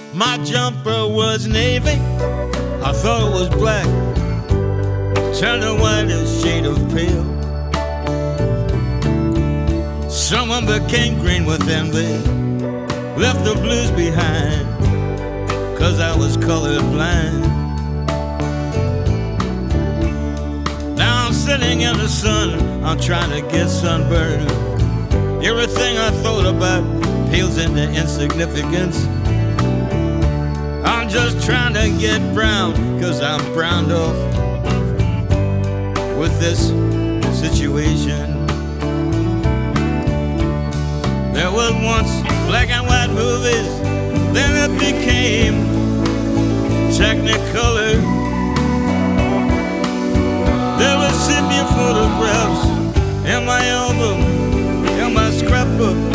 My jumper was navy, I thought it was black. Turned the whitest shade of pale. Someone became green with envy, left the blues behind, 'cause I was colorblind. Now I'm sitting in the sun, I'm trying to get sunburned. Everything I thought about pales into insignificance. I'm just trying to get brown, 'cause I'm browned off with this situation. There was once black and white movies, then it became Technicolor. There were sepia photographs in my